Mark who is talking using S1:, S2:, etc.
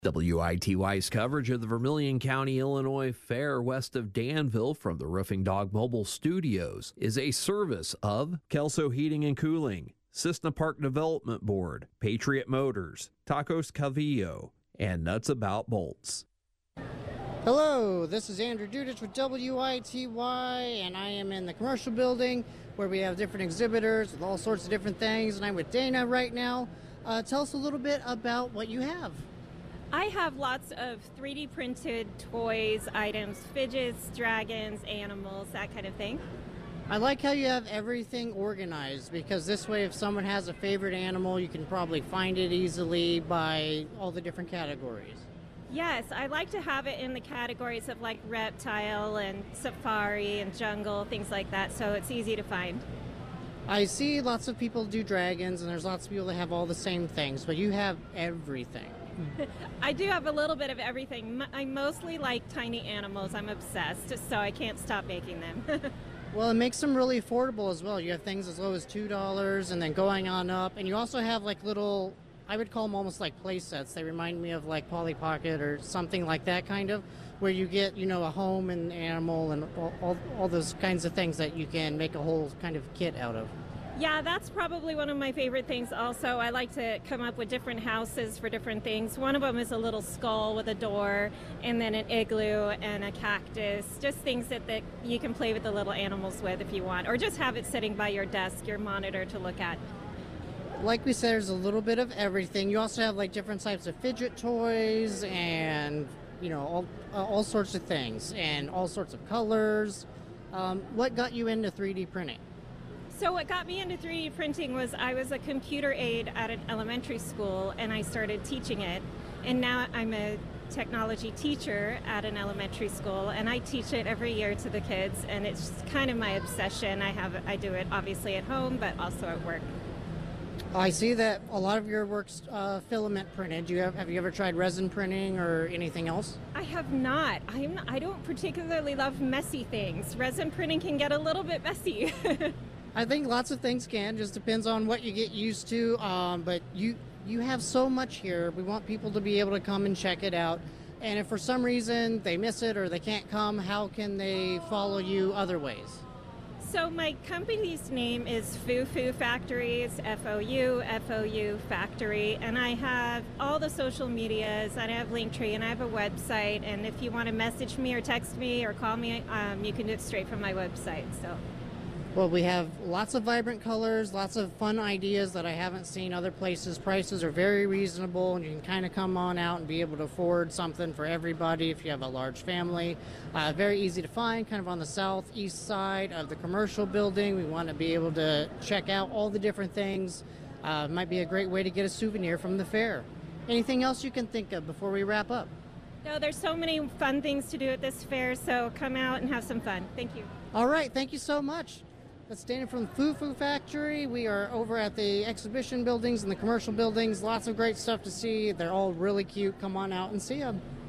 S1: WITY's coverage of the Vermilion County, Illinois Fair west of Danville from the Roofing Dog Mobile Studios is a service of Kelso Heating and Cooling, Cessna Park Development Board, Patriot Motors, Tacos Cavillo, and Nuts About Bolts.
S2: Hello, this is Andrew Dudich with WITY, and I am in the commercial building where we have different exhibitors with all sorts of different things, and I'm with Dana right now. Tell us a little bit about what you have.
S3: I have lots of 3D printed toys, items, fidgets, dragons, animals, that kind of thing.
S2: I like how you have everything organized, because this way if someone has a favorite animal, you can probably find it easily by all the different categories.
S3: Yes, I like to have it in the categories of like reptile and safari and jungle, things like that, so it's easy to find.
S2: I see lots of people do dragons, and there's lots of people that have all the same things, but you have everything.
S3: I do have a little bit of everything. I mostly like tiny animals. I'm obsessed, so I can't stop making them.
S2: Well, it makes them really affordable as well. You have things as low as $2 and then going on up. And you also have like little, I would call them almost like play sets. They remind me of like Polly Pocket or something like that kind of, where you get, you know, a home and animal and all those kinds of things that you can make a whole kind of kit out of.
S3: Yeah, that's probably one of my favorite things also. I like to come up with different houses for different things. One of them is a little skull with a door, and then an igloo and a cactus. Just things that you can play with the little animals with if you want, or just have it sitting by your desk, your monitor to look at.
S2: Like we said, there's a little bit of everything. You also have like different types of fidget toys and, you know, all sorts of things and all sorts of colors. What got you into 3D printing?
S3: So what got me into 3D printing was I was a computer aide at an elementary school, and I started teaching it. And now I'm a technology teacher at an elementary school, and I teach it every year to the kids, and it's kind of my obsession. I do it obviously at home, but also at work.
S2: I see that a lot of your work's filament printed. Have you ever tried resin printing or anything else?
S3: I have not. I don't particularly love messy things. Resin printing can get a little bit messy.
S2: I think lots of things can, just depends on what you get used to, but you have so much here. We want people to be able to come and check it out, and if for some reason they miss it or they can't come, how can they follow you other ways?
S3: So my company's name is Foo Factories, FOU Factory, and I have all the social medias, and I have Linktree, and I have a website, and if you want to message me or text me or call me, you can do it straight from my website. So.
S2: Well, we have lots of vibrant colors, lots of fun ideas that I haven't seen other places. Prices are very reasonable, and you can kind of come on out and be able to afford something for everybody if you have a large family. Very easy to find, kind of on the southeast side of the commercial building. We want to be able to check out all the different things. Might be a great way to get a souvenir from the fair. Anything else you can think of before we wrap up?
S3: No, there's so many fun things to do at this fair, so come out and have some fun. Thank you.
S2: All right, thank you so much. That's Dana from Foo Factory. We are over at the exhibition buildings and the commercial buildings. Lots of great stuff to see. They're all really cute. Come on out and see them.